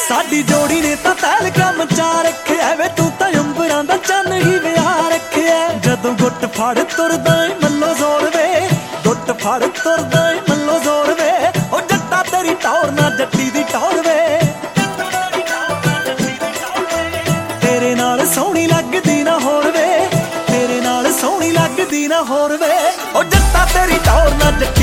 ਸਾਡੀ ਜੋੜੀ ਨੇ ਤਾਂ ਤਹਿਲਕਾ ਮਚਾ ਰੱਖਿਆ ਵੇ, ਤੂੰ ਤਾਂ ਅੰਬਰਾਂ ਦਾ ਚੰਨ ਹੀ ਵਿਆਹ ਰੱਖਿਆ। ਜਦੋਂ ਗੁੱਟ ਫੜ ਤੁਰਦਾ ਏ ਮੱਲੋ ਜ਼ੋਰ ਵੇ, ਗੁੱਟ ਫੜ ਤੁਰਦਾ ਏ ਮੱਲੋ ਜ਼ੋਰ ਵੇ, ਉਹ ਜੱਟਾ ਤੇਰੀ ਟੌਰ ਨਾ ਜੱਟੀ ਦੀ ਟੌਰ ਵੇ। ਤੇਰੇ ਨਾਲ ਸੋਹਣੀ ਲੱਗਦੀ ਨਾ ਹੋਰ ਵੇ, ਤੇਰੇ ਨਾਲ ਸੋਹਣੀ ਲੱਗਦੀ ਨਾ ਹੋਰ ਵੇ, ਉਹ ਜੱਟਾ ਤੇਰੀ ਟੌਰ ਨਾ ਜੱਟੀ